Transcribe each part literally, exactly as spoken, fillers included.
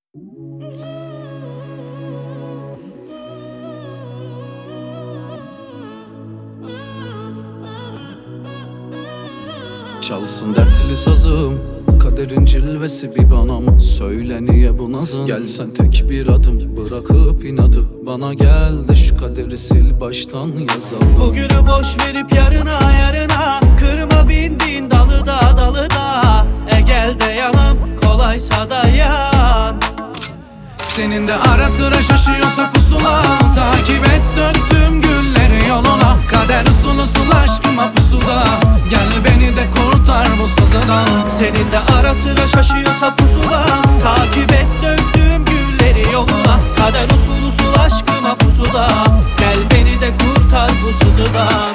Çalsın dertli sazım, kaderin cilvesi bir bana mı? Söyle niye bu nazın? Gelsen tek bir adım bırakıp inadı, bana gel de şu kaderi sil baştan yazalım. Bugünü boş verip yarına yarına, kırma bindiğin dalı da dalı da. E gel de yanım, kolaysa dayan. Senin de ara sıra şaşıyorsa pusula, takip et döktüm gülleri yoluna. Kader usul usul aşkıma pusuda, gel beni de kurtar bu sazıdan. Senin de ara sıra şaşıyorsa pusulan, takip et döktüğüm gülleri yoluna. Kader usul usul aşkıma pusuda, gel beni de kurtar bu sızıdan.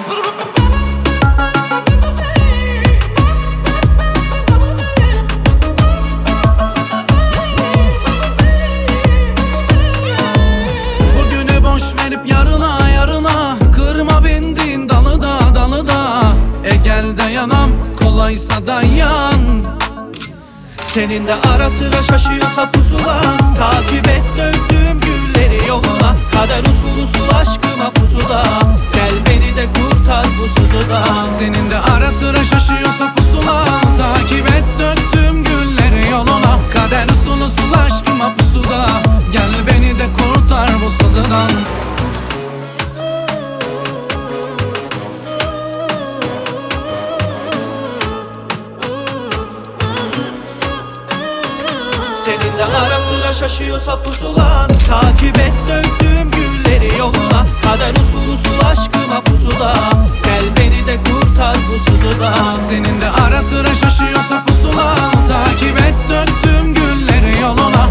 Bugünü boş verip yarına yarına, kırma bindiğin dalı da dalı da. E gel de yanam, kolaysa dayan. Senin de ara sıra şaşıyorsa pusulan, takip et döktüğüm gülleri yoluna. Kader usul usul aşkıma pusuda, gel beni de kurtar bu sızıdan. Senin de ara sıra şaşıyorsa pusula, takip et döktüm gülleri yoluna. Kader usul usul aşkıma pusuda, gel beni de kurtar bu sazıdan. Senin de ara sıra şaşıyorsa pusulan, takip et döktüğüm gülleri yoluna. Kader usul usul aşkıma pusuda, gel beni de kurtar bu sızıdan. Senin de ara sıra şaşıyorsa pusula, takip et döktüm gülleri yoluna.